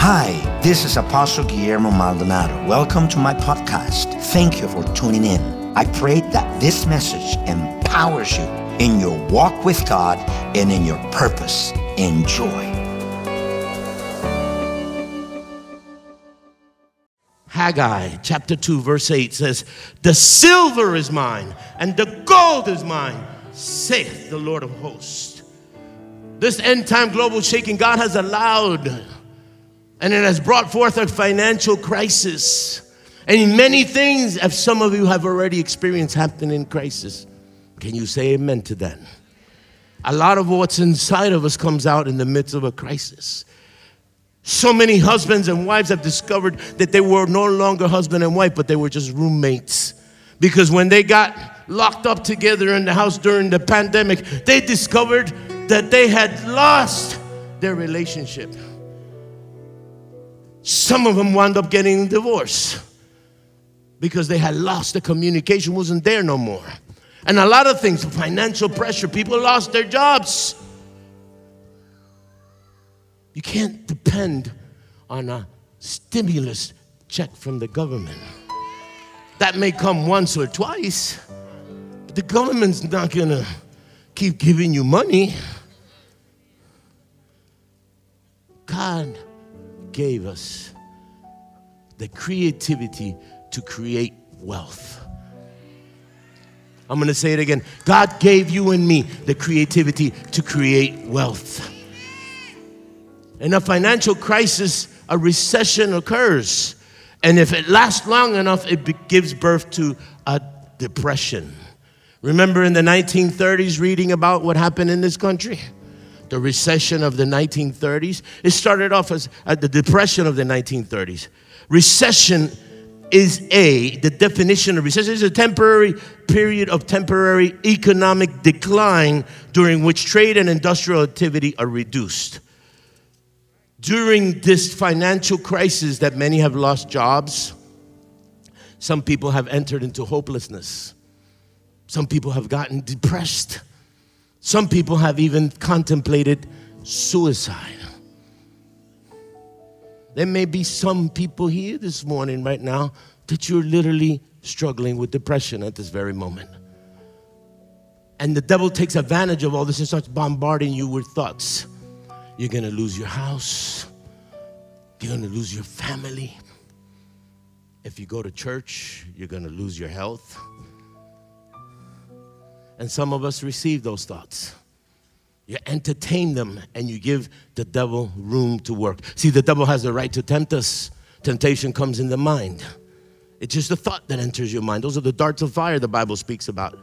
Hi, this is Apostle Guillermo Maldonado. Welcome to my podcast. Thank you for tuning in. I pray that this message empowers you in your walk with God and in your purpose. Enjoy. Haggai chapter 2 verse 8 says, "The silver is mine and the gold is mine, saith the Lord of hosts." This end time global shaking God has allowed, and it has brought forth a financial crisis. And many things, as some of you have already experienced, happen in crisis. Can you say amen to that? A lot of what's inside of us comes out in the midst of a crisis. So many husbands and wives have discovered that they were no longer husband and wife, but they were just roommates. Because when they got locked up together in the house during the pandemic, they discovered that they had lost their relationship. Some of them wound up getting a divorce because they had lost the communication, wasn't there no more. And a lot of things, financial pressure, people lost their jobs. You can't depend on a stimulus check from the government. That may come once or twice, but the government's not gonna keep giving you money. God gave us the creativity to create wealth. I'm going to say it again. God gave you and me the creativity to create wealth. In a financial crisis, a recession occurs. And if it lasts long enough, it gives birth to a depression. Remember in the 1930s reading about what happened in this country? The recession of the 1930s. It started off as the depression of the 1930s. Recession is the definition of recession is a temporary period of temporary economic decline during which trade and industrial activity are reduced. During this financial crisis that many have lost jobs, some people have entered into hopelessness. Some people have gotten depressed. Some people have even contemplated suicide. There may be some people here this morning right now that you're literally struggling with depression at this very moment. And the devil takes advantage of all this and starts bombarding you with thoughts. You're going to lose your house. You're going to lose your family. If you go to church, you're going to lose your health. And some of us receive those thoughts. You entertain them and you give the devil room to work. See, the devil has the right to tempt us. Temptation comes in the mind. It's just a thought that enters your mind. Those are the darts of fire the Bible speaks about.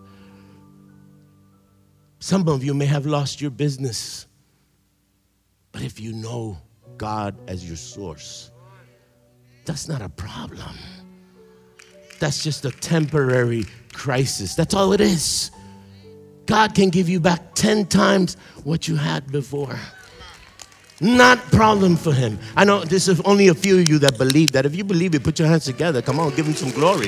Some of you may have lost your business. But if you know God as your source, that's not a problem. That's just a temporary crisis. That's all it is. God can give you back 10 times what you had before. Not problem for him. I know this is only a few of you that believe that. If you believe it, put your hands together. Come on, give him some glory.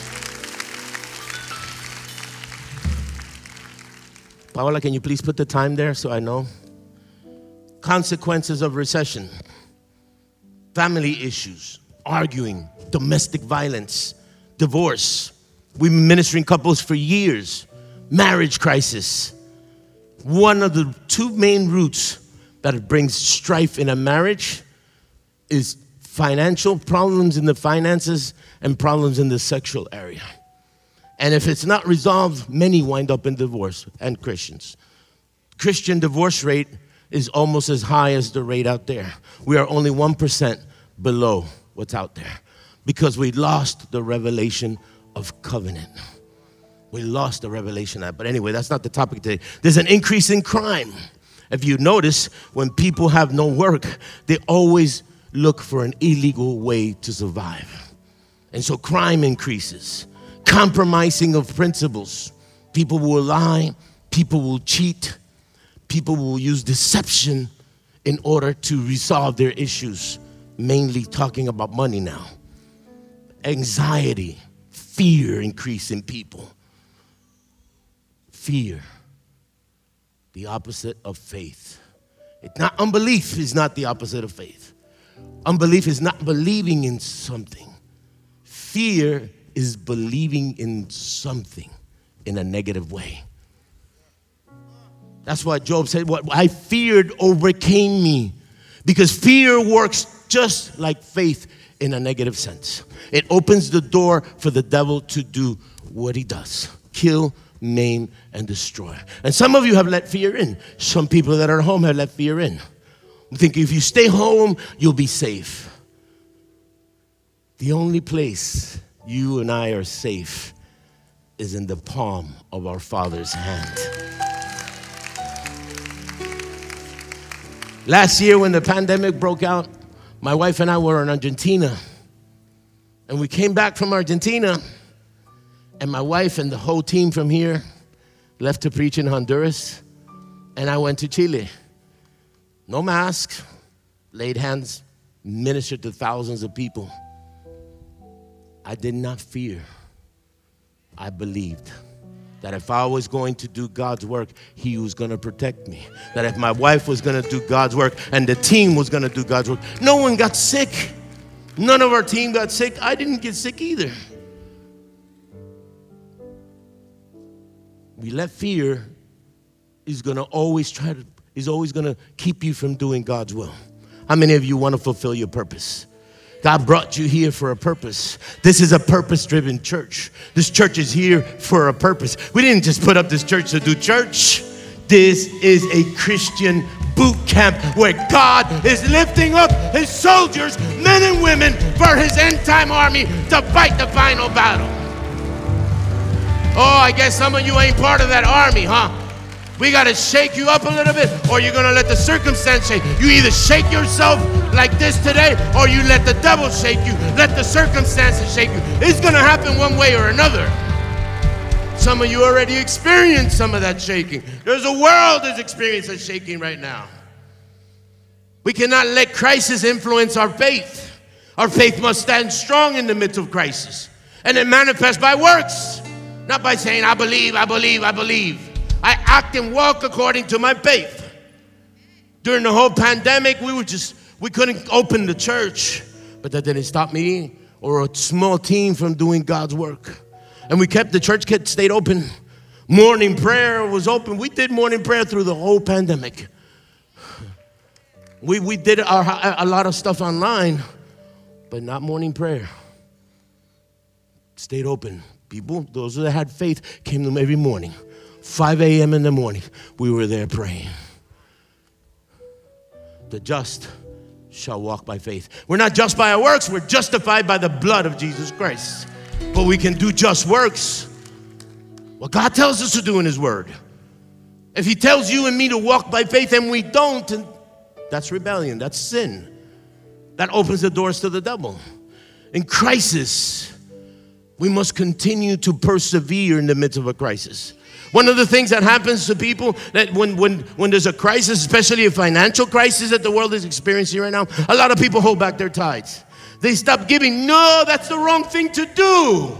Paola, can you please put the time there so I know? Consequences of recession. Family issues, arguing, domestic violence, divorce. We've been ministering couples for years. Marriage crisis. One of the two main roots that brings strife in a marriage is financial problems in the finances and problems in the sexual area. And if it's not resolved, many wind up in divorce, and Christians. Christian divorce rate is almost as high as the rate out there. We are only 1% below what's out there because we lost the revelation of covenant. We lost the revelation of that. But anyway, that's not the topic today. There's an increase in crime. If you notice, when people have no work, they always look for an illegal way to survive. And so crime increases. Compromising of principles. People will lie. People will cheat. People will use deception in order to resolve their issues. Mainly talking about money now. Anxiety, fear increase in people. Fear, the opposite of faith. Unbelief is not the opposite of faith. Unbelief is not believing in something. Fear is believing in something in a negative way. That's why Job said, what I feared overcame me. Because fear works just like faith in a negative sense. It opens the door for the devil to do what he does. Kill, maim, and destroy. And some of you have let fear in. Some people that are at home have let fear in. You think if you stay home, you'll be safe. The only place you and I are safe is in the palm of our Father's hand. Last year when the pandemic broke out, my wife and I were in Argentina. And we came back from Argentina, and my wife and the whole team from here left to preach in Honduras, and I went to Chile. No mask, laid hands, ministered to thousands of people. I did not fear. I believed that if I was going to do God's work, He was going to protect me. That if my wife was going to do God's work and the team was going to do God's work, no one got sick. None of our team got sick. I didn't get sick either. We let fear is going to always is always going to keep you from doing God's will. How many of you want to fulfill your purpose? God brought you here for a purpose. This is a purpose-driven church. This church is here for a purpose. We didn't just put up this church to do church. This is a Christian boot camp where God is lifting up His soldiers, men and women, for His end-time army to fight the final battle. Oh, I guess some of you ain't part of that army, huh? We got to shake you up a little bit, or you're going to let the circumstance shake. You either shake yourself like this today, or you let the devil shake you. Let the circumstances shake you. It's going to happen one way or another. Some of you already experienced some of that shaking. There's a world that's experiencing shaking right now. We cannot let crisis influence our faith. Our faith must stand strong in the midst of crisis. And it manifests by works, not by saying, I believe, I believe, I believe. I act and walk according to my faith. During the whole pandemic, we couldn't open the church, but that didn't stop me or a small team from doing God's work. And we kept the church stayed open. Morning prayer was open. We did morning prayer through the whole pandemic. We did a lot of stuff online, but not morning prayer. Stayed open. People, those that had faith, came to them every morning. 5 a.m. in the morning, we were there praying. The just shall walk by faith. We're not just by our works, we're justified by the blood of Jesus Christ. But we can do just works. What God tells us to do in His Word. If He tells you and me to walk by faith and we don't, that's rebellion, that's sin. That opens the doors to the devil. In crisis, we must continue to persevere in the midst of a crisis. One of the things that happens to people that when there's a crisis, especially a financial crisis that the world is experiencing right now, a lot of people hold back their tithes. They stop giving. No, that's the wrong thing to do.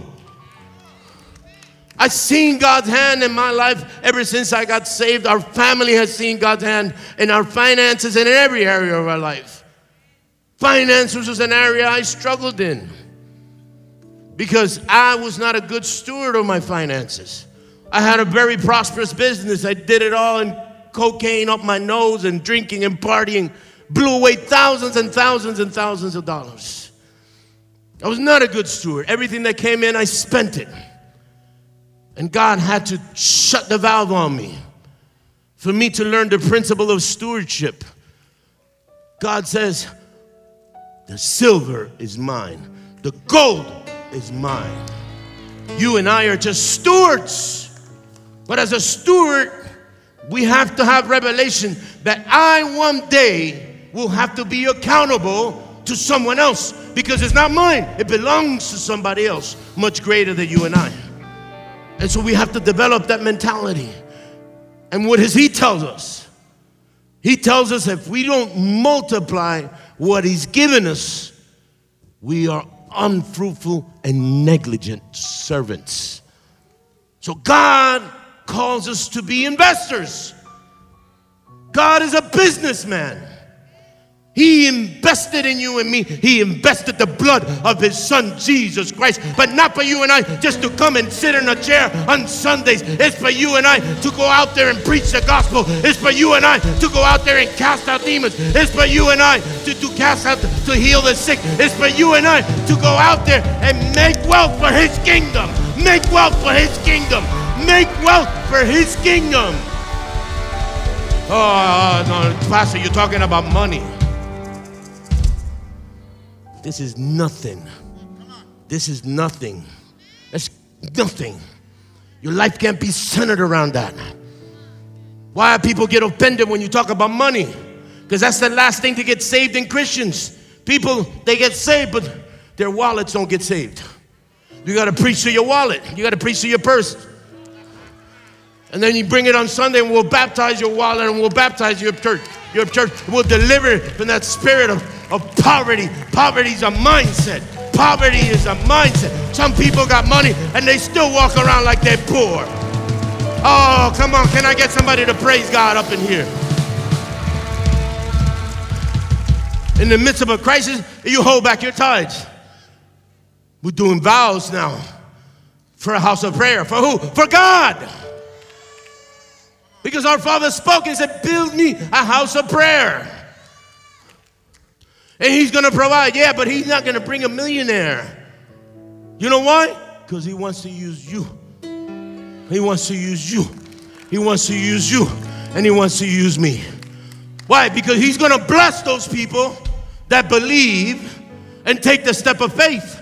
I've seen God's hand in my life ever since I got saved. Our family has seen God's hand in our finances and in every area of our life. Finances was an area I struggled in because I was not a good steward of my finances. I had a very prosperous business. I did it all in cocaine up my nose and drinking and partying. Blew away thousands and thousands and thousands of dollars. I was not a good steward. Everything that came in, I spent it. And God had to shut the valve on me for me to learn the principle of stewardship. God says, the silver is mine. The gold is mine. You and I are just stewards. But as a steward, we have to have revelation that I one day will have to be accountable to someone else because it's not mine. It belongs to somebody else much greater than you and I. And so we have to develop that mentality. And what does He tell us? He tells us if we don't multiply what He's given us, we are unfruitful and negligent servants. So God calls us to be investors. God is a businessman. He invested in you and me. He invested the blood of his son, Jesus Christ. But not for you and I just to come and sit in a chair on Sundays. It's for you and I to go out there and preach the gospel. It's for you and I to go out there and cast out demons. It's for you and I to heal the sick. It's for you and I to go out there and make wealth for his kingdom. Make wealth for his kingdom. Make wealth for his kingdom. Oh, no, Pastor, you're talking about money. This is nothing. This is nothing. That's nothing. Your life can't be centered around that. Why do people get offended when you talk about money? Because that's the last thing to get saved in Christians. People, they get saved, but their wallets don't get saved. You got to preach to your wallet. You got to preach to your purse. And then you bring it on Sunday and we'll baptize your wallet and we'll baptize your church. Your church will deliver from that spirit of poverty. Poverty is a mindset. Poverty is a mindset. Some people got money and they still walk around like they're poor. Oh, come on. Can I get somebody to praise God up in here? In the midst of a crisis, you hold back your tithes. We're doing vows now for a house of prayer. For who? For God. Because our Father spoke and said, build me a house of prayer. And he's going to provide. Yeah, but he's not going to bring a millionaire. You know why? Because he wants to use you. He wants to use you. He wants to use you. And he wants to use me. Why? Because he's going to bless those people that believe and take the step of faith.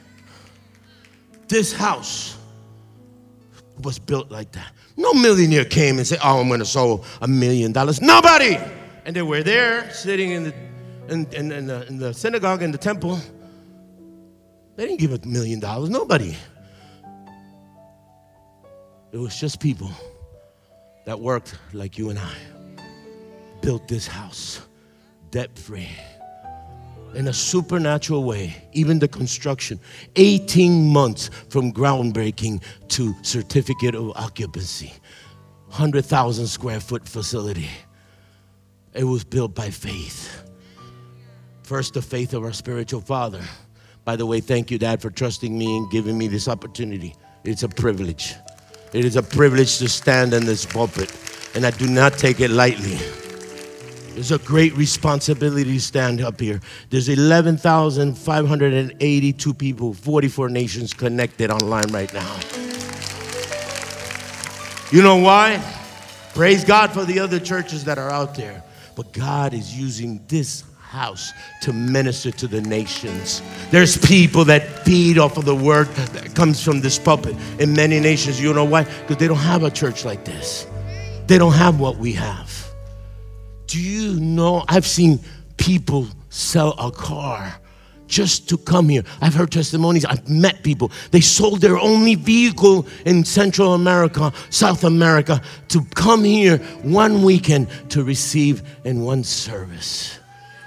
This house was built like that. No millionaire came and said, oh, I'm going to sow $1 million. Nobody. And they were there sitting in the synagogue, in the temple. They didn't give $1 million. Nobody. It was just people that worked like you and I. Built this house debt-free. In a supernatural way, even the construction, 18 months from groundbreaking to certificate of occupancy, 100,000 square foot facility. It was built by faith. First, the faith of our spiritual father. By the way, thank you, Dad, for trusting me and giving me this opportunity. It's a privilege. It is a privilege to stand in this pulpit, and I do not take it lightly. It's a great responsibility to stand up here. There's 11,582 people, 44 nations connected online right now. You know why? Praise God for the other churches that are out there. But God is using this house to minister to the nations. There's people that feed off of the word that comes from this pulpit in many nations. You know why? Because they don't have a church like this. They don't have what we have. Do you know, I've seen people sell a car just to come here. I've heard testimonies. I've met people. They sold their only vehicle in Central America, South America, to come here one weekend to receive in one service.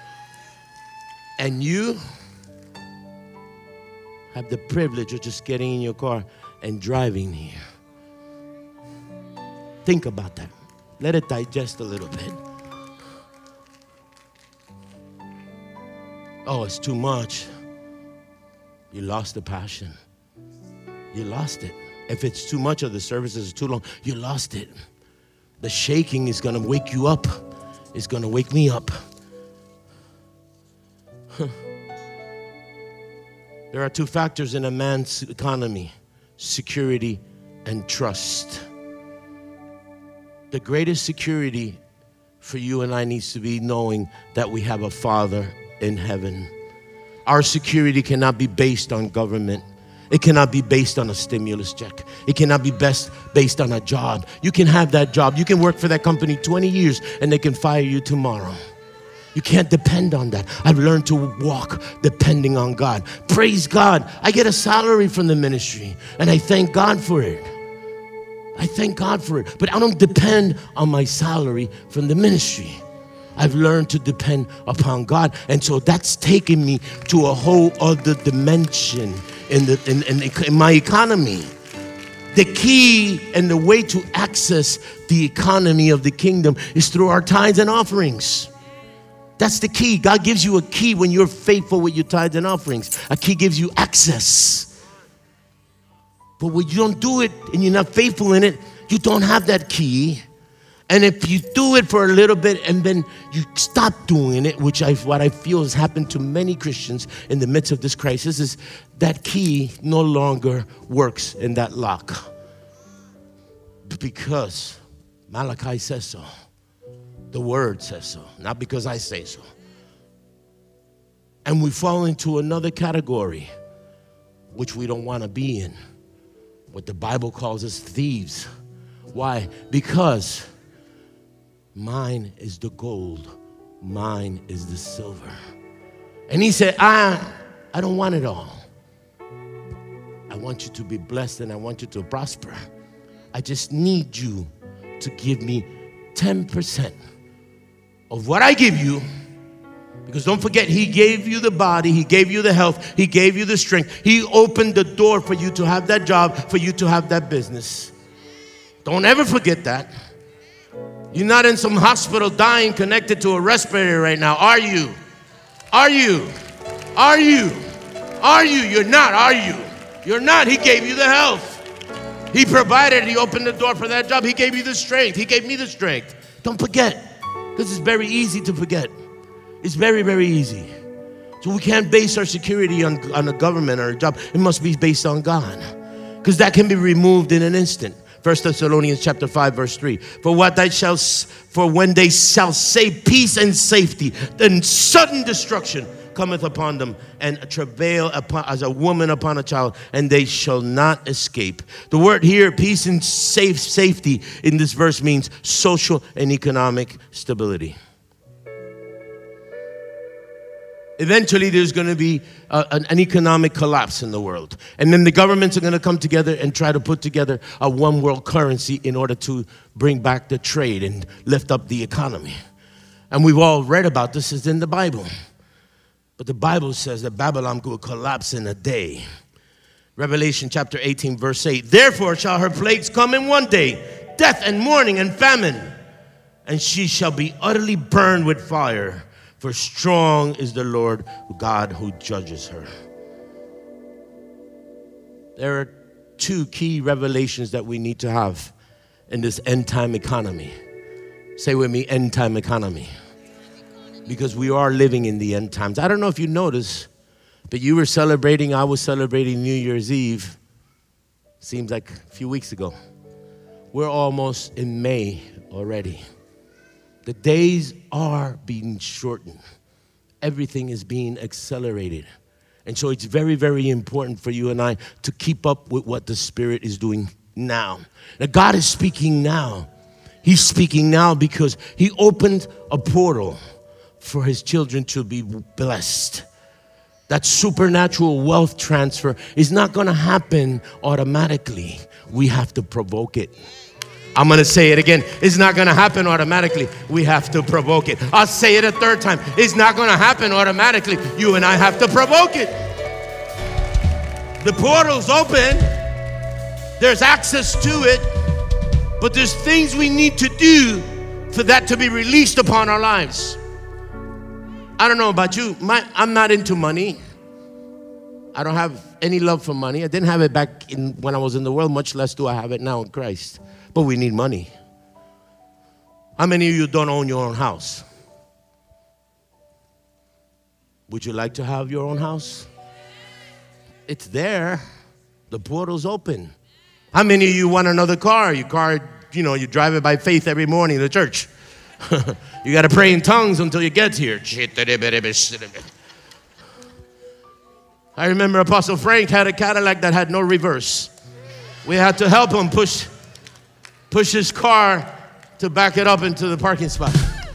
And you have the privilege of just getting in your car and driving here. Think about that. Let it digest a little bit. Oh, it's too much. You lost the passion. You lost it. If it's too much of the services, it's too long, you lost it. The shaking is going to wake you up. It's going to wake me up. There are two factors in a man's economy: security and trust. The greatest security for you and I needs to be knowing that we have a Father in heaven. Our security cannot be based on government. It cannot be based on a stimulus check. It cannot be based on a job. You can have that job. You can work for that company 20 years and they can fire you tomorrow. You can't depend on that. I've learned to walk depending on God. Praise God. I get a salary from the ministry and I thank God for it. I thank God for it. But I don't depend on my salary from the ministry. I've learned to depend upon God. And so that's taken me to a whole other dimension in my economy. The key and the way to access the economy of the kingdom is through our tithes and offerings. That's the key. God gives you a key when you're faithful with your tithes and offerings. A key gives you access. But when you don't do it and you're not faithful in it, you don't have that key. And if you do it for a little bit and then you stop doing it, what I feel has happened to many Christians in the midst of this crisis, is that key no longer works in that lock. Because Malachi says so. The word says so, not because I say so. And we fall into another category, which we don't want to be in. What the Bible calls us thieves. Why? Because mine is the gold, mine is the silver. And he said, I don't want it all. I want you to be blessed and I want you to prosper. I just need you to give me 10% of what I give you. Because don't forget, he gave you the body, he gave you the health, he gave you the strength. He opened the door for you to have that job, for you to have that business. Don't ever forget that. You're not in some hospital dying connected to a respirator right now, are you? Are you? Are you? Are you? You're not, are you? You're not. He gave you the health. He provided, he opened the door for that job. He gave you the strength. He gave me the strength. Don't forget, because it's very easy to forget. It's very, very easy. So we can't base our security on a government or a job. It must be based on God, because that can be removed in an instant. 1 Thessalonians chapter 5, verse 3. For when they shall say peace and safety, then sudden destruction cometh upon them, and travail as a woman upon a child, and they shall not escape. The word here, peace and safety, in this verse means social and economic stability. Eventually, there's going to be an economic collapse in the world. And then the governments are going to come together and try to put together a one world currency in order to bring back the trade and lift up the economy. And we've all read about this. It's in the Bible. But the Bible says that Babylon will collapse in a day. Revelation chapter 18, verse 8. Therefore shall her plagues come in one day, death and mourning and famine. And she shall be utterly burned with fire. For strong is the Lord God who judges her. There are two key revelations that we need to have in this end time economy. Say with me, end time economy. Because we are living in the end times. I don't know if you noticed, but you were celebrating, I was celebrating New Year's Eve. Seems like a few weeks ago. We're almost in May already. The days are being shortened. Everything is being accelerated. And so it's very, very important for you and I to keep up with what the Spirit is doing now. Now, God is speaking now. He's speaking now because he opened a portal for his children to be blessed. That supernatural wealth transfer is not going to happen automatically. We have to provoke it. I'm going to say it again. It's not going to happen automatically. We have to provoke it. I'll say it a third time. It's not going to happen automatically. You and I have to provoke it. The portal's open. There's access to it. But there's things we need to do for that to be released upon our lives. I don't know about you. I'm not into money. I don't have any love for money. I didn't have it back when I was in the world, much less do I have it now in Christ. But we need money. How many of you don't own your own house? Would you like to have your own house? It's there. The portal's open. How many of you want another car? Your car, you drive it by faith every morning to church. You got to pray in tongues until you get here. I remember Apostle Frank had a Cadillac that had no reverse. We had to help him push his car to back it up into the parking spot.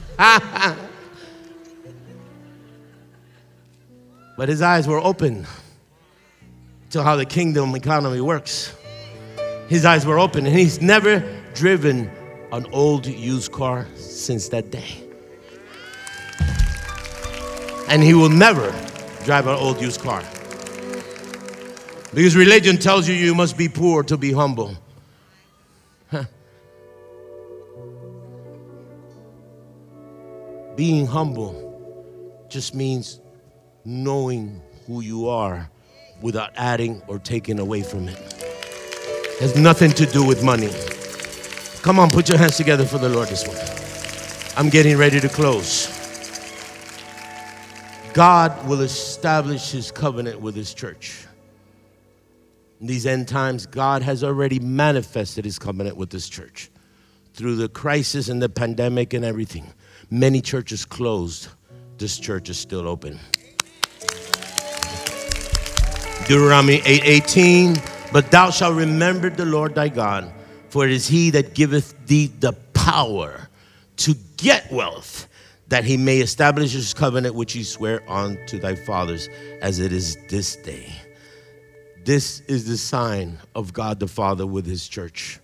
But his eyes were open to how the kingdom economy works. His eyes were open, and he's never driven an old used car since that day. And he will never drive an old used car. Because religion tells you you must be poor to be humble. Being humble just means knowing who you are without adding or taking away from it. It has nothing to do with money. Come on, put your hands together for the Lord this morning. I'm getting ready to close. God will establish his covenant with his church. In these end times, God has already manifested his covenant with this church. Through the crisis and the pandemic and everything, many churches closed. This church is still open. Deuteronomy 8:18, but thou shalt remember the Lord thy God, for it is he that giveth thee the power to get wealth, that he may establish his covenant which he sware unto thy fathers, as it is this day. This is the sign of God the Father with his church.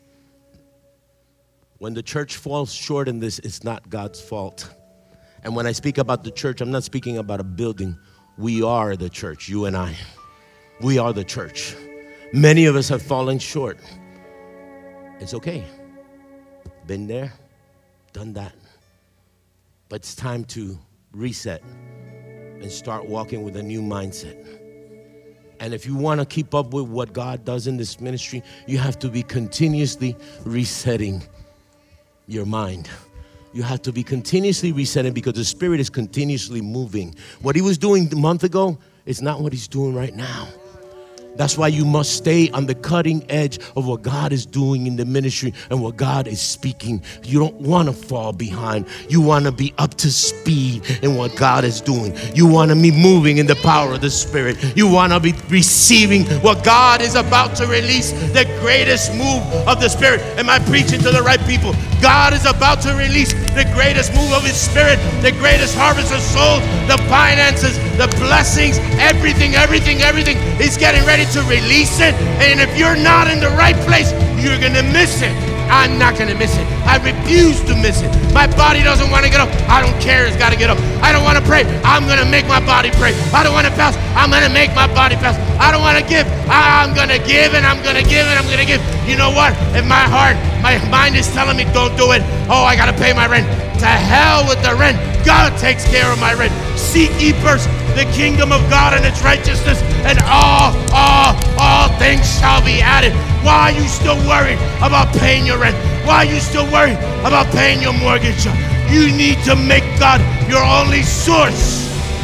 When the church falls short in this, it's not God's fault. And when I speak about the church, I'm not speaking about a building. We are the church, you and I. We are the church. Many of us have fallen short. It's okay. Been there, done that. But it's time to reset and start walking with a new mindset. And if you want to keep up with what God does in this ministry, you have to be continuously resetting your mind. You have to be continuously resetting because the Spirit is continuously moving. What he was doing a month ago is not what he's doing right now. That's why you must stay on the cutting edge of what God is doing in the ministry and what God is speaking. You don't want to fall behind. You want to be up to speed in what God is doing. You want to be moving in the power of the Spirit. You want to be receiving what God is about to release, the greatest move of the Spirit. Am I preaching to the right people? God is about to release the greatest move of his Spirit, the greatest harvest of souls, the finances, the blessings, everything. He's getting ready to release it. And if you're not in the right place, you're going to miss it. I'm not going to miss it. I refuse to miss it. My body doesn't want to get up. I don't care. It's got to get up. I don't want to pray. I'm going to make my body pray. I don't want to fast. I'm going to make my body fast. I don't want to give. I'm going to give and I'm going to give and I'm going to give. You know what? In my heart, my mind is telling me don't do it. Oh, I got to pay my rent. To hell with the rent. God takes care of my rent. Seek ye first the kingdom of God and its righteousness, and all things shall be added. Why are you still worried about paying your rent? Why are you still worried about paying your mortgage? You need to make God your only source.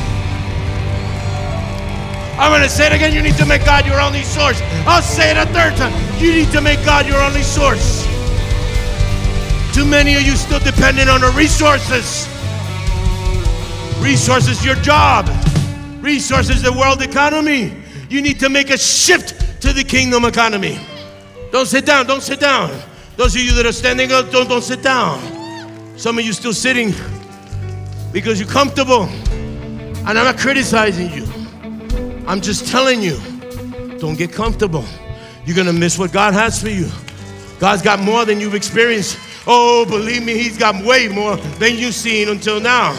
I'm going to say it again. You need to make God your only source. I'll say it a third time. You need to make God your only source. Too many of you still dependent on the resources. Resources, your job. Resources, the world economy. You need to make a shift to the kingdom economy. Don't sit down. Don't sit down. Those of you that are standing up, don't sit down. Some of you still sitting because you're comfortable. And I'm not criticizing you. I'm just telling you, don't get comfortable. You're going to miss what God has for you. God's got more than you've experienced. Oh, believe me, he's got way more than you've seen until now.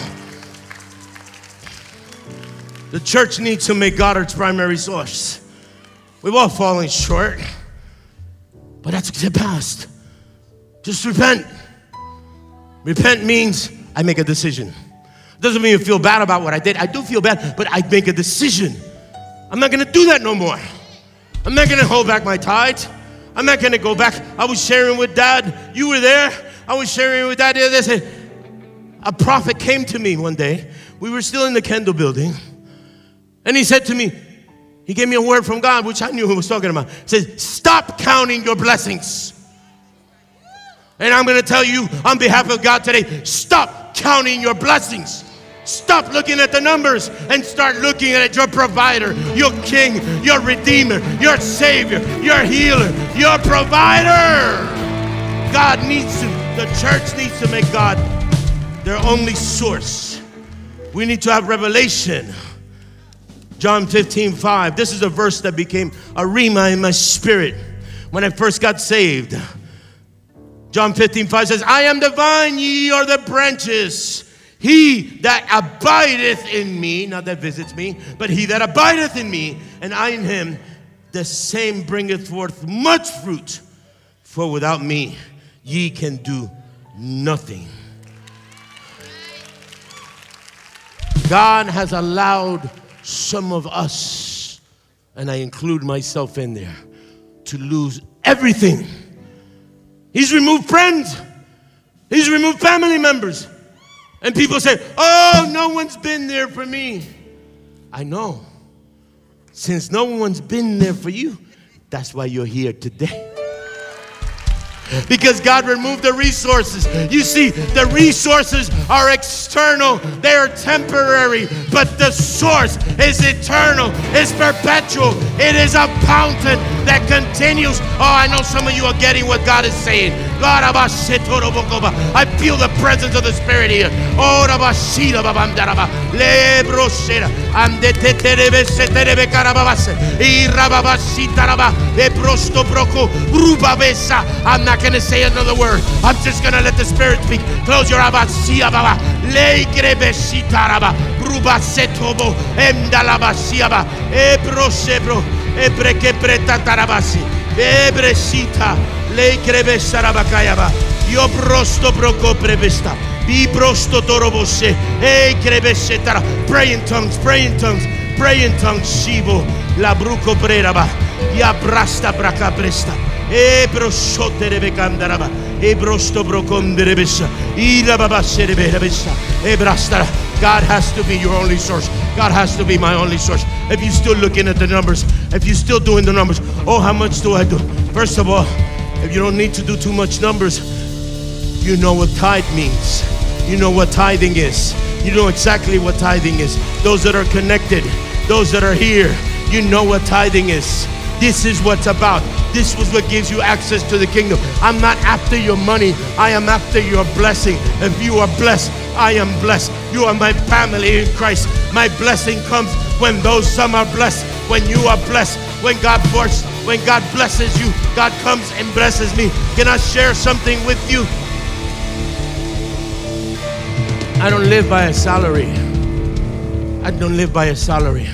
The church needs to make God its primary source. We've all fallen short, but that's the past. Just repent. Repent means I make a decision. It doesn't mean you feel bad about what I did. I do feel bad, but I make a decision. I'm not going to do that no more. I'm not going to hold back my tithes. I'm not going to go back. I was sharing with Dad. You were there. I was sharing with Dad the other day. A prophet came to me one day. We were still in the Kendall building. And he said to me, he gave me a word from God, which I knew he was talking about. He said, stop counting your blessings. And I'm going to tell you on behalf of God today, stop counting your blessings. Stop looking at the numbers and start looking at your provider, your king, your redeemer, your savior, your healer, your provider. God needs to, the church needs to make God their only source. We need to have revelation. John 15:5. This is a verse that became a rhema in my spirit when I first got saved. John 15:5 says, I am the vine, ye are the branches. He that abideth in me, not that visits me, but he that abideth in me, and I in him, the same bringeth forth much fruit. For without me, ye can do nothing. God has allowed some of us, and I include myself in there, to lose everything. He's removed friends. He's removed family members. And people say, oh, no one's been there for me. I know. Since no one's been there for you, that's why you're here today. Because God removed the resources. You see, the resources are external. They are temporary. But the source is eternal. It's perpetual. It is a fountain that continues. Oh, I know some of you are getting what God is saying. I feel the presence of the Spirit here. Oh, I'm not going to say another word. I'm just going to let the Spirit speak. Close your eyes. Lei crebe sarabakayaba. Yo brosto broko prevesta. Be brosto torobose. Hey crebe setara. Pray in tongues, pray in tongues, pray in tongues. Shibo la bruco preraba. Ya brasta braka presta. E brosote rebekandaraba. E brosto brokonderebesa. Ira baba serebesa. E brastara. God has to be your only source. God has to be my only source. If you're still looking at the numbers, if you're still doing the numbers, oh, how much do I do? First of all, if you don't need to do too much numbers, you know what tithe means. You know what tithing is. You know exactly what tithing is. Those that are connected, those that are here, you know what tithing is. This is what's about. This was what gives you access to the kingdom. I'm not after your money. I am after your blessing. If you are blessed, I am blessed. You are my family in Christ. My blessing comes when those some are blessed. When you are blessed. When God blesses you, God comes and blesses me. Can I share something with you? I don't live by a salary. I don't live by a salary.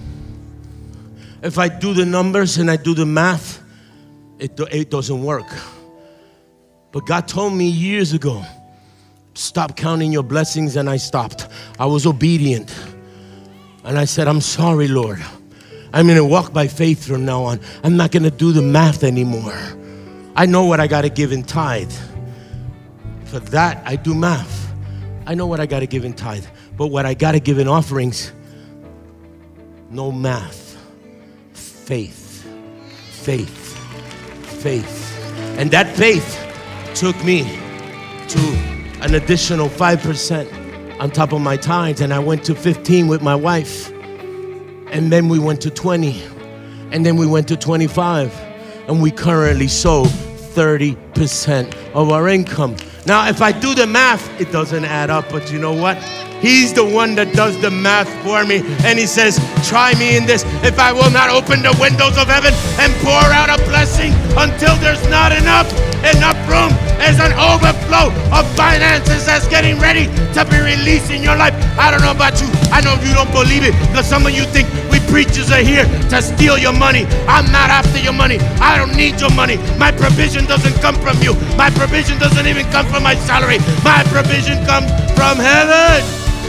If I do the numbers and I do the math, it doesn't work. But God told me years ago, stop counting your blessings, and I stopped. I was obedient. And I said, I'm sorry, Lord. I'm going to walk by faith from now on. I'm not going to do the math anymore. I know what I got to give in tithe. For that, I do math. I know what I got to give in tithe. But what I got to give in offerings, no math. Faith. Faith. Faith. And that faith took me to an additional 5% on top of my tithes. And I went to 15 with my wife. And then we went to 20, and then we went to 25, and we currently sow 30% of our income. Now, if I do the math, it doesn't add up, but you know what? He's the one that does the math for me, and he says, try me in this. If I will not open the windows of heaven and pour out a blessing until there's not enough room, there's an overflow of finances that's getting ready to be released in your life. I don't know about you. I know you don't believe it, because some of you think we preachers are here to steal your money. I'm not after your money. I don't need your money. My provision doesn't come from you. My provision doesn't even come from my salary. My provision comes from heaven.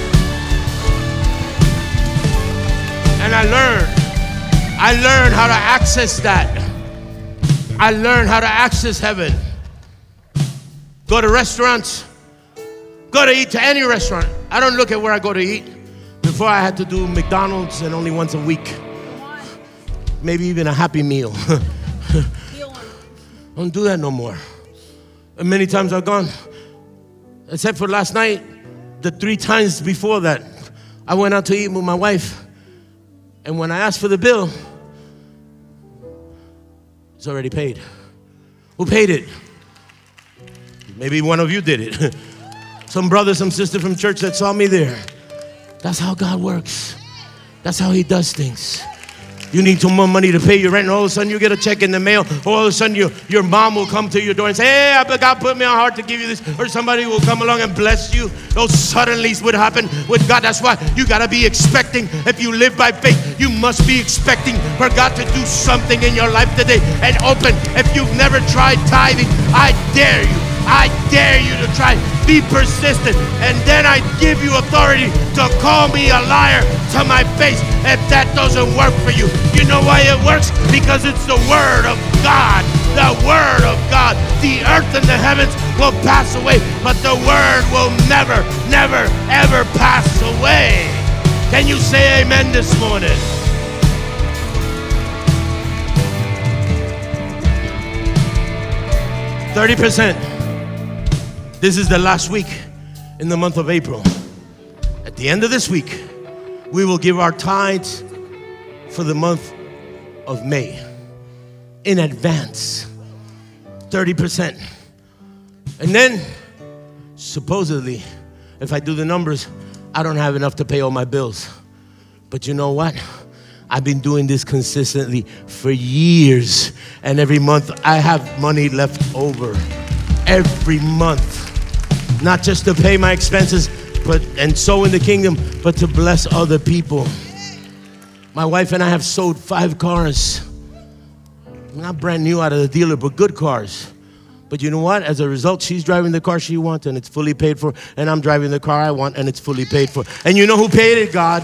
And I learned how to access that. I learned how to access heaven. Go to restaurants. Go to eat to any restaurant. I don't look at where I go to eat. Before I had to do McDonald's, and only once a week. Maybe even a Happy Meal. I don't do that no more. And many times I've gone, except for last night, the 3 times before that, I went out to eat with my wife. And when I asked for the bill, it's already paid. Who paid it? Maybe one of you did it. Some brother, some sister from church that saw me there. That's how God works. That's how he does things. You need some more money to pay your rent, and all of a sudden you get a check in the mail, or all of a sudden your mom will come to your door and say, hey, God put me on heart to give you this, or somebody will come along and bless you. Those suddenlies would happen with God. That's why you got to be expecting. If you live by faith, you must be expecting for God to do something in your life today. And open, if you've never tried tithing, I dare you to try. Be persistent. And then I give you authority to call me a liar to my face if that doesn't work for you. You know why it works? Because it's the word of God. The word of God. The earth and the heavens will pass away, but the word will never, never, ever pass away. Can you say amen this morning? $30%. This is the last week in the month of April. At the end of this week, we will give our tithes for the month of May in advance. 30%. And then, supposedly, if I do the numbers, I don't have enough to pay all my bills. But you know what? I've been doing this consistently for years. And every month I have money left over. Every month. Not just to pay my expenses, and sow in the kingdom, but to bless other people. My wife and I have sold 5 cars. Not brand new out of the dealer, but good cars. But you know what? As a result, she's driving the car she wants and it's fully paid for. And I'm driving the car I want and it's fully paid for. And you know who paid it? God.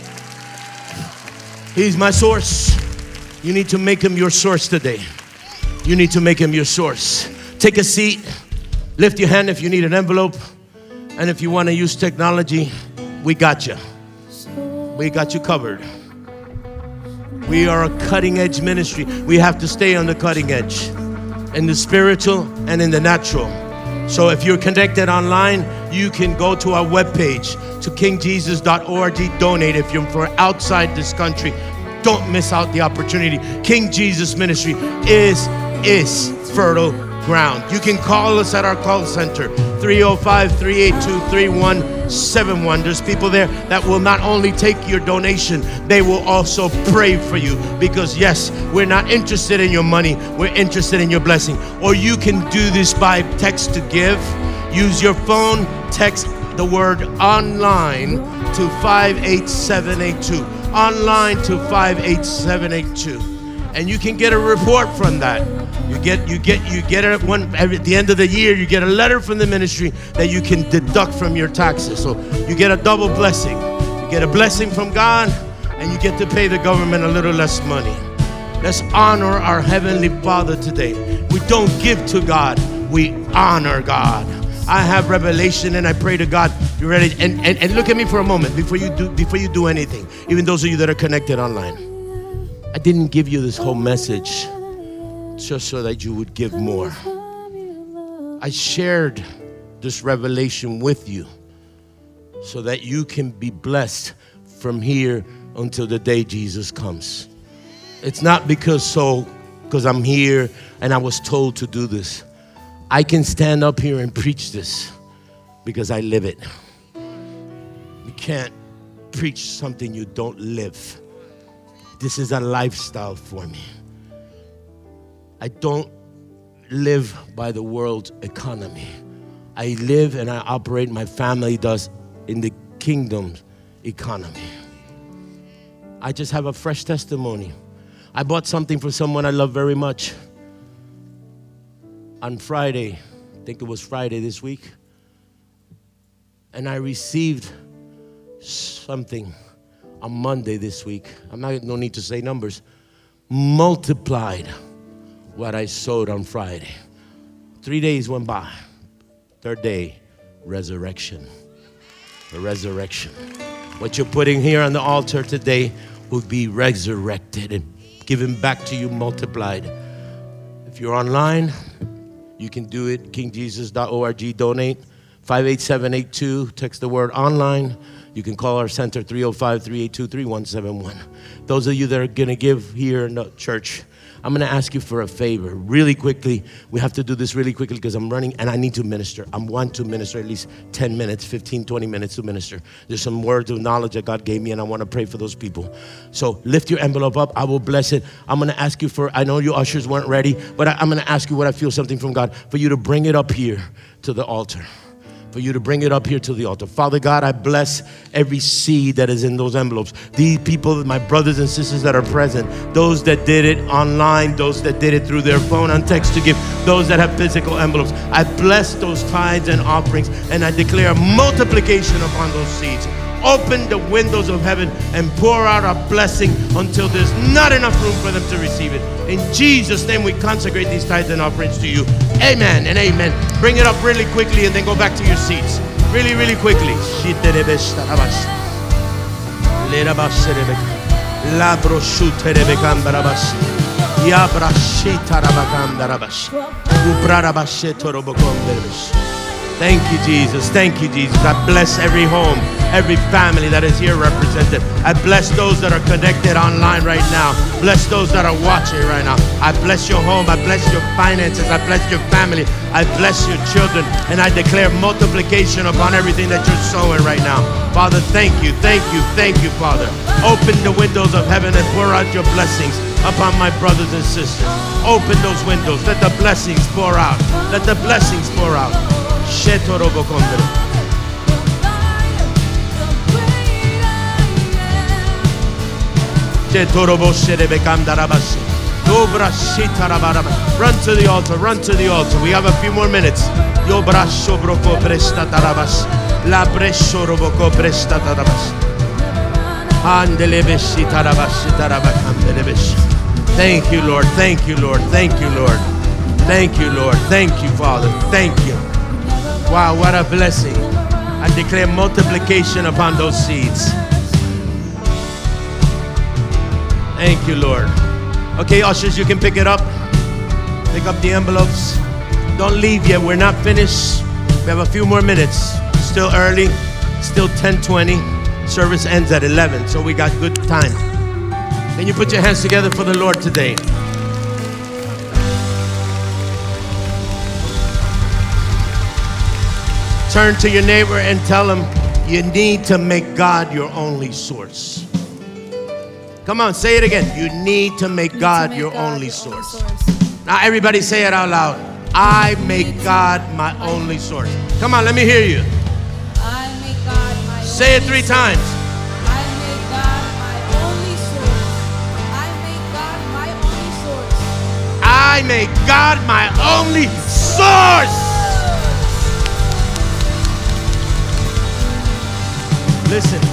He's my source. You need to make him your source today. You need to make him your source. Take a seat. Lift your hand if you need an envelope. And if you want to use technology, we got you. We got you covered. We are a cutting edge ministry. We have to stay on the cutting edge. In the spiritual and in the natural. So if you're connected online, you can go to our webpage, to kingjesus.org, donate. If you're from outside this country, don't miss out the opportunity. King Jesus Ministry is fertile ground. You can call us at our call center, 305-382-3171. There's people there that will not only take your donation, they will also pray for you. Because yes, we're not interested in your money, we're interested in your blessing. Or you can do this by text to give. Use your phone, text the word online to 58782. Online to 58782. And you can get a report from that. You get it at the end of the year. You get a letter from the ministry that you can deduct from your taxes. So you get a double blessing. You get a blessing from God, and you get to pay the government a little less money. Let's honor our Heavenly Father today. We don't give to God, we honor God. I have revelation, and I pray to God. You ready? And look at me for a moment before you do anything. Even those of you that are connected online. I didn't give you this whole message just so that you would give more. I shared this revelation with you so that you can be blessed from here until the day Jesus comes. It's not because I'm here and I was told to do this. I can stand up here and preach this because I live it. You can't preach something you don't live. This is a lifestyle for me. I don't live by the world's economy. I live and I operate, my family does, in the kingdom's economy. I just have a fresh testimony. I bought something for someone I love very much. On Friday, I think it was Friday this week, and I received something on Monday this week. No need to say numbers. Multiplied what I sowed on Friday. 3 days went by. Third day, resurrection. The resurrection. What you're putting here on the altar today will be resurrected and given back to you multiplied. If you're online, you can do it, kingjesus.org, donate, 58782, text the word online. You can call our center, 305-382-3171. Those of you that are going to give here in the church, I'm going to ask you for a favor really quickly. We have to do this really quickly because I'm running and I need to minister. I want to minister at least 10 minutes, 15, 20 minutes to minister. There's some words of knowledge that God gave me and I want to pray for those people. So lift your envelope up. I will bless it. I'm going to ask you I know your ushers weren't ready, but I'm going to ask you what I feel something from God for you to bring it up here to the altar. for you to bring it up here to the altar. Father God, I bless every seed that is in those envelopes. These people, my brothers and sisters that are present, those that did it online, those that did it through their phone on text to give, those that have physical envelopes. I bless those tithes and offerings, and I declare multiplication upon those seeds. Open the windows of heaven and pour out a blessing until there's not enough room for them to receive it. In Jesus' name, we consecrate these tithes and offerings to you. Amen and amen. Bring it up really quickly and then go back to your seats. Really, really quickly. Thank you, Jesus. Thank you, Jesus. I bless every home, every family that is here represented. I bless those that are connected online right now. Bless those that are watching right now. I bless your home. I bless your finances. I bless your family. I bless your children. And I declare multiplication upon everything that you're sowing right now. Father, thank you. Thank you. Thank you, Father. Open the windows of heaven and pour out your blessings upon my brothers and sisters. Open those windows. Let the blessings pour out. Let the blessings pour out. Run to the altar, run to the altar. We have a few more minutes. Thank you, Lord. Thank you, Lord. Thank you, Lord. Thank you, Lord. Thank you, Father. Thank you. Wow, what a blessing. I declare multiplication upon those seeds. Thank you, Lord. Okay, ushers, you can pick it up. Pick up the envelopes. Don't leave yet. We're not finished. We have a few more minutes. Still early. Still 10:20. Service ends at 11, so we got good time. Can you put your hands together for the Lord today? Turn to your neighbor and tell him you need to make God your only source. Come on, say it again. You need to make God your only source. Now everybody say it out loud. I make God my only source. Come on, let me hear you. I make God my Say it 3 times. I make God my only source. I make God my only source. I make God my only source. Listen,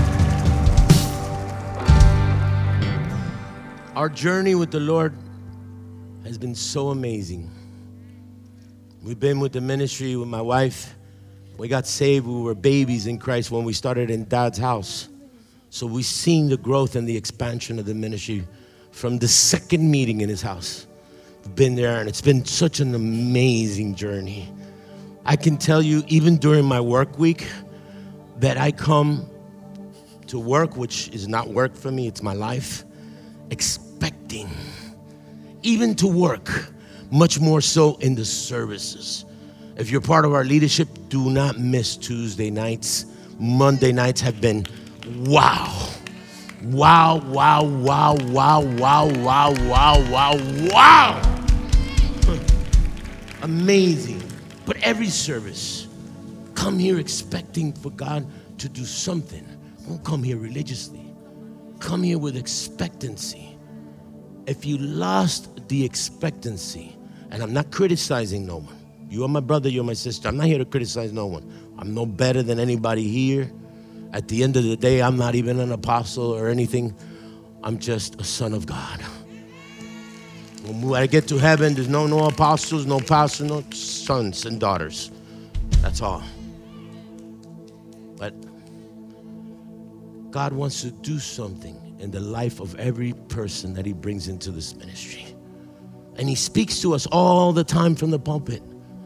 our journey with the Lord has been so amazing. We've been with the ministry with my wife. We got saved. We were babies in Christ when we started in Dad's house. So we've seen the growth and the expansion of the ministry from the second meeting in his house. We've been there, and it's been such an amazing journey. I can tell you, even during my work week, that I come to work, which is not work for me, it's my life, expecting, even to work, much more so in the services. If you're part of our leadership, do not miss Tuesday nights. Monday nights have been wow. Wow, wow, wow, wow, wow, wow, wow, wow, wow. Amazing. But every service, come here expecting for God to do something. Don't come here religiously. Come here with expectancy. If you lost the expectancy, and I'm not criticizing no one. You are my brother, you're my sister. I'm not here to criticize no one. I'm no better than anybody here. At the end of the day, I'm not even an apostle or anything. I'm just a son of God. When I get to heaven, there's no apostles, no pastors, no sons and daughters. That's all. But God wants to do something in the life of every person that he brings into this ministry. And he speaks to us all the time from the pulpit.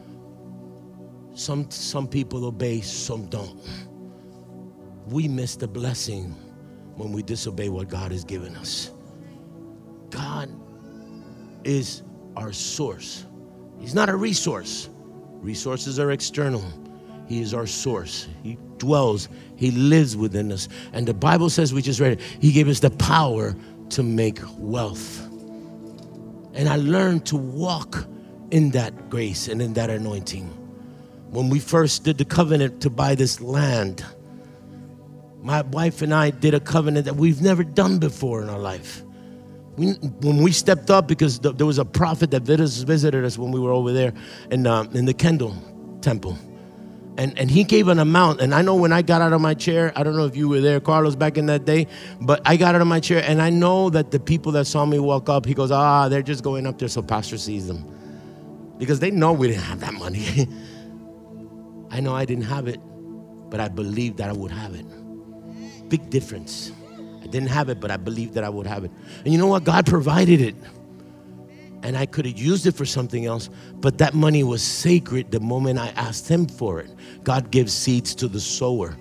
Some people obey, some don't. We miss the blessing when we disobey what God has given us. God is our source. He's not a resource. Resources are external. He is our source. He dwells, he lives within us. And the Bible says, we just read it, he gave us the power to make wealth. And I learned to walk in that grace and in that anointing. when we first did the covenant to buy this land, my wife and I did a covenant that we've never done before in our life. When we stepped up, because there was a prophet that visited us when we were over there in the Kendall temple. And he gave an amount. And I know when I got out of my chair, I don't know if you were there, Carlos, back in that day, but I got out of my chair, and I know that the people that saw me walk up, he goes, they're just going up there so pastor sees them. Because they know we didn't have that money. I know I didn't have it, but I believed that I would have it. Big difference. I didn't have it, but I believed that I would have it. And you know what? God provided it. And I could have used it for something else, but that money was sacred the moment I asked him for it. God gives seeds to the sower.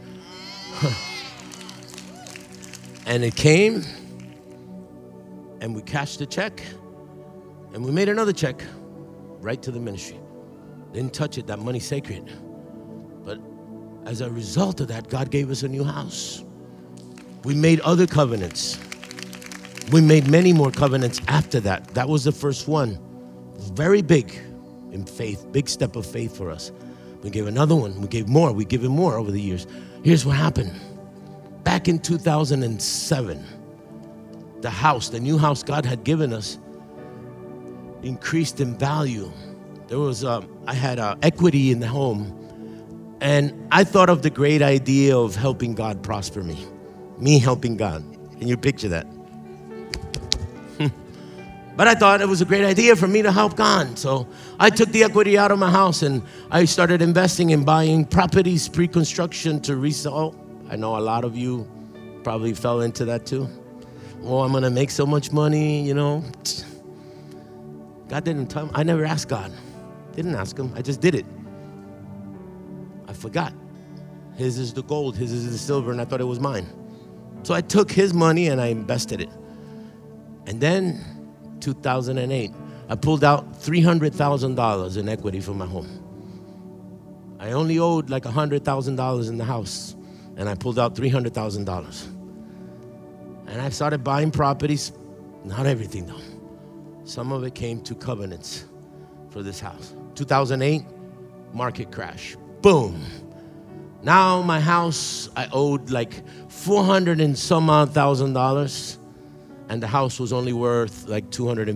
And it came, and we cashed the check, and we made another check right to the ministry. Didn't touch it, that money's sacred. But as a result of that, God gave us a new house. We made other covenants. We made many more covenants after that. That was the first one. Very big in faith, big step of faith for us. We gave another one. We gave more. We given more over the years. Here's what happened. Back in 2007, the new house God had given us, increased in value. There was, I had equity in the home. And I thought of the great idea of helping God prosper me. Me helping God. Can you picture that? But I thought it was a great idea for me to help God. So I took the equity out of my house and I started investing in buying properties, pre-construction to resell. I know a lot of you probably fell into that too. Oh, I'm going to make so much money, you know. God didn't tell me. I never asked God. Didn't ask him. I just did it. I forgot. His is the gold. His is the silver. And I thought it was mine. So I took his money and I invested it. And then 2008, I pulled out $300,000 in equity for my home. I only owed like $100,000 in the house, and I pulled out $300,000. And I started buying properties, not everything though. Some of it came to covenants for this house. 2008, market crash, boom. Now my house, I owed like $400 and some odd thousand, and the house was only worth like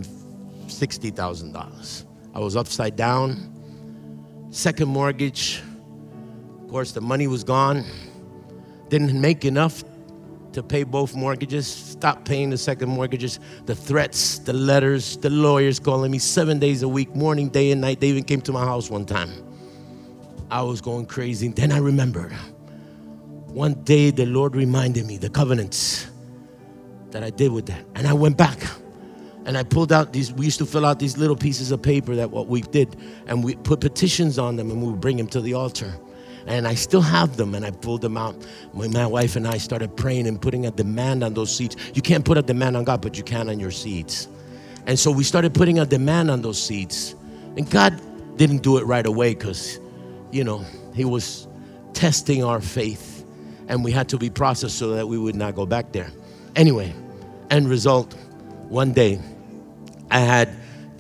$260,000. I was upside down. Second mortgage, of course, the money was gone. Didn't make enough to pay both mortgages. Stopped paying the second mortgages. The threats, the letters, the lawyers calling me 7 days a week, morning, day and night. They even came to my house one time. I was going crazy. Then I remembered. One day the Lord reminded me the covenants that I did with that. And I went back and I pulled out these, we used to fill out these little pieces of paper that what we did, and we put petitions on them and we would bring them to the altar. And I still have them, and I pulled them out. When my wife and I started praying and putting a demand on those seeds. You can't put a demand on God, but you can on your seeds. And so we started putting a demand on those seeds. And God didn't do it right away because, you know, he was testing our faith, and we had to be processed so that we would not go back there. Anyway, end result, one day I had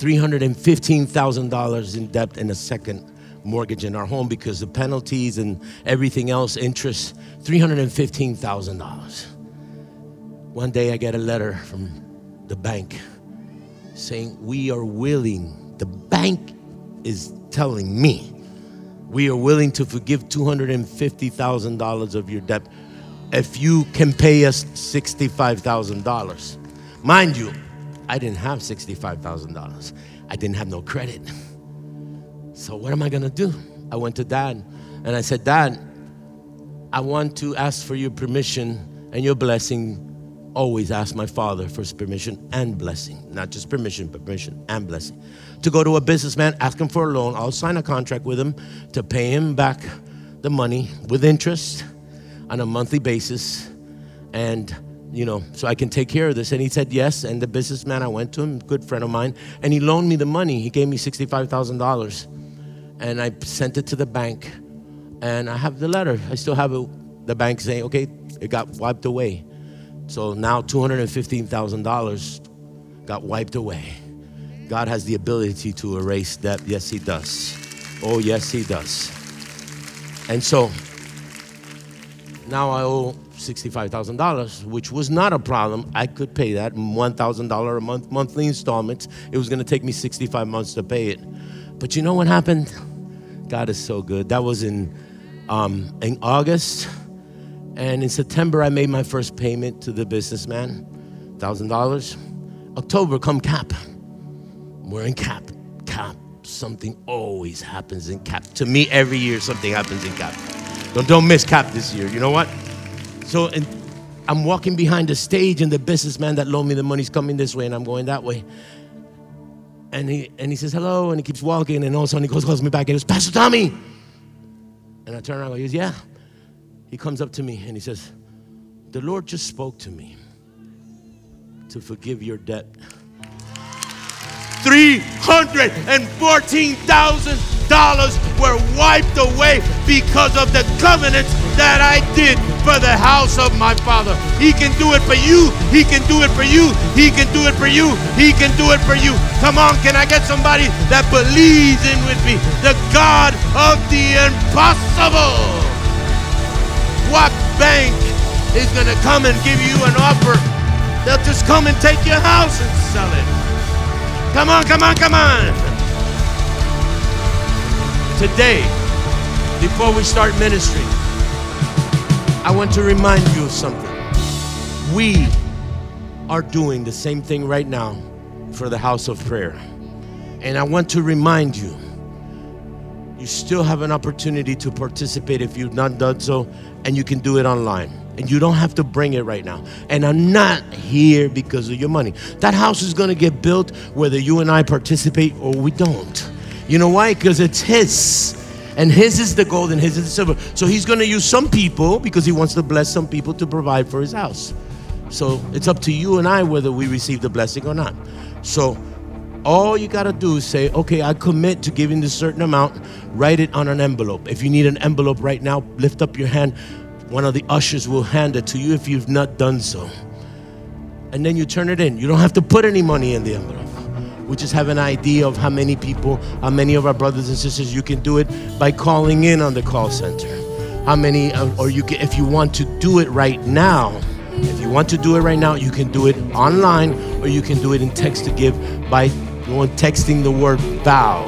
$315,000 in debt in a second mortgage in our home because the penalties and everything else, interest, $315,000. One day I get a letter from the bank saying, we are willing, the bank is telling me, we are willing to forgive $250,000 of your debt if you can pay us $65,000. Mind you, I didn't have $65,000. I didn't have no credit. So what am I gonna do? I went to Dad and I said, Dad, I want to ask for your permission and your blessing. Always ask my father for his permission and blessing. Not just permission, but permission and blessing. To go to a businessman, ask him for a loan. I'll sign a contract with him to pay him back the money with interest on a monthly basis. And, you know, so I can take care of this. And he said yes. And the businessman, I went to him, good friend of mine, and he loaned me the money. He gave me $65,000. And I sent it to the bank. And I have the letter. I still have it. The bank saying, okay, it got wiped away. So now $215,000 got wiped away. God has the ability to erase debt. Yes, he does. Oh, yes, he does. And so now I owe $65,000, which was not a problem. I could pay that $1,000 a month, monthly installments. It was going to take me 65 months to pay it. But you know what happened? God is so good. That was in August. And in September, I made my first payment to the businessman, $1,000. October, come CAP. We're in CAP. Something always happens in CAP. To me, every year, something happens in CAP. Don't miss CAP this year. You know what? So I'm walking behind the stage, and the businessman that loaned me the money's coming this way, and I'm going that way. And he says, hello, and he keeps walking, and all of a sudden he calls me back, and he goes, Pastor Tommy. And I turn around and he goes, yeah. He comes up to me, and he says, the Lord just spoke to me to forgive your debt. $314,000 were wiped away because of the covenants that I did for the house of my Father. He can do it for you. He can do it for you. He can do it for you. He can do it for you. Come on, can I get somebody that believes in with me? The God of the impossible. What bank is going to come and give you an offer? They'll just come and take your house and sell it. Come on, come on, come on. Today, before we start ministry, I want to remind you of something. We are doing the same thing right now for the house of prayer. And I want to remind you, you still have an opportunity to participate if you've not done so, and you can do it online. And you don't have to bring it right now. And I'm not here because of your money. That house is going to get built whether you and I participate or we don't. You know why? Because it's His. And His is the gold and His is the silver. So He's going to use some people because He wants to bless some people to provide for His house. So it's up to you and I whether we receive the blessing or not. So all you got to do is say, okay, I commit to giving this certain amount. Write it on an envelope. If you need an envelope right now, lift up your hand. One of the ushers will hand it to you if you've not done so. And then you turn it in. You don't have to put any money in the envelope. We just have an idea of how many people, how many of our brothers and sisters. You can do it by calling in on the call center. How many, or you can, if you want to do it right now, if you want to do it right now, you can do it online, or you can do it in text to give by texting the word VOW,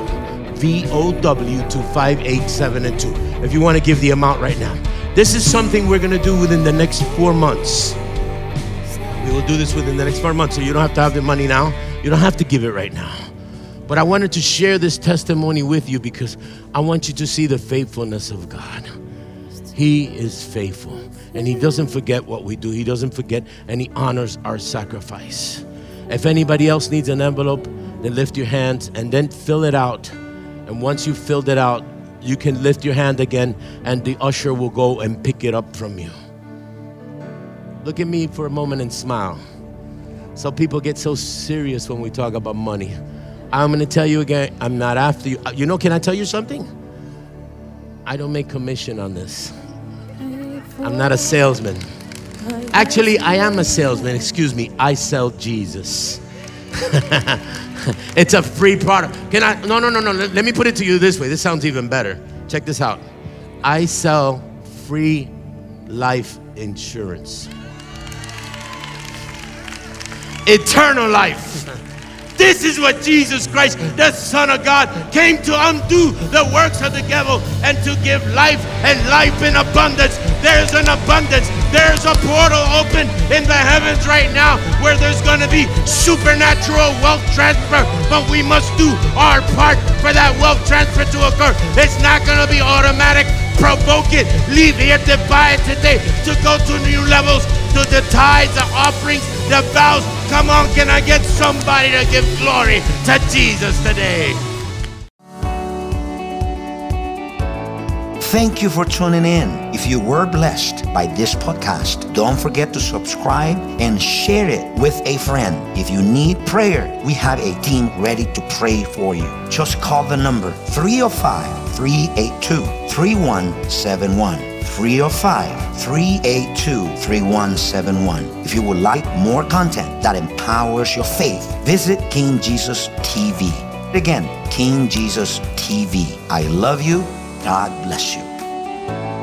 VOW to 58772. If you want to give the amount right now. This is something we're going to do within the next 4 months. We will do this within the next 4 months, so you don't have to have the money now. You don't have to give it right now. But I wanted to share this testimony with you because I want you to see the faithfulness of God. He is faithful, and He doesn't forget what we do. He doesn't forget, and He honors our sacrifice. If anybody else needs an envelope, then lift your hands and then fill it out. And once you've filled it out, you can lift your hand again, and the usher will go and pick it up from you. Look at me for a moment and smile. Some people get so serious when we talk about money. I'm going to tell you again, I'm not after you. You know, can I tell you something? I don't make commission on this. I'm not a salesman. Actually, I am a salesman. Excuse me. I sell Jesus. It's a free product. Can I? No. Let me put it to you this way. This sounds even better. Check this out. I sell free life insurance. Eternal life. This is what Jesus Christ, the Son of God, came to undo the works of the devil and to give life and life in abundance. There's an abundance. There's a portal open in the heavens right now where there's going to be supernatural wealth transfer, but we must do our part for that wealth transfer to occur. It's not going to be automatic. Provoke it. Leave here to buy it today, to go to new levels, to the tithes, the offerings, the vows. Come on, can I get somebody to give glory to Jesus today? Thank you for tuning in. If you were blessed by this podcast, don't forget to subscribe and share it with a friend. If you need prayer, we have a team ready to pray for you. Just call the number 305-382-3171. 305-382-3171. If you would like more content that empowers your faith, visit King Jesus TV. Again, King Jesus TV. I love you. God bless you. you.